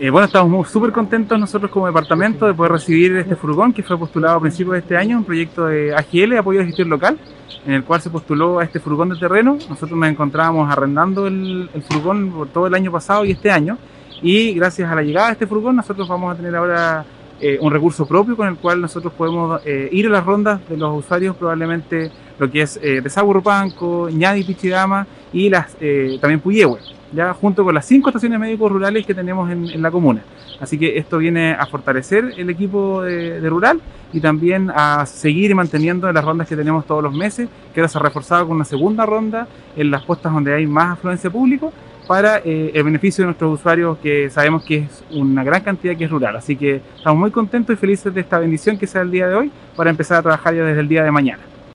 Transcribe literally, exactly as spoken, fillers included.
Eh, bueno, estamos súper contentos nosotros como departamento de poder recibir este furgón que fue postulado a principios de este año, un proyecto de A G L, Apoyo de Gestión Local, en el cual se postuló a este furgón de terreno. Nosotros nos encontrábamos arrendando el, el furgón por todo el año pasado y este año, y gracias a la llegada de este furgón nosotros vamos a tener ahora eh, un recurso propio con el cual nosotros podemos eh, ir a las rondas de los usuarios, probablemente lo que es eh, Desagüe Rupanco, Ñadi Pichidama y las, eh, también Puyehue, ya junto con las cinco estaciones médicos rurales que tenemos en, en la comuna. Así que esto viene a fortalecer el equipo de, de rural y también a seguir manteniendo las rondas que tenemos todos los meses, que ahora se ha reforzado con una segunda ronda en las postas donde hay más afluencia público para eh, el beneficio de nuestros usuarios, que sabemos que es una gran cantidad que es rural. Así que estamos muy contentos y felices de esta bendición que sea el día de hoy para empezar a trabajar ya desde el día de mañana.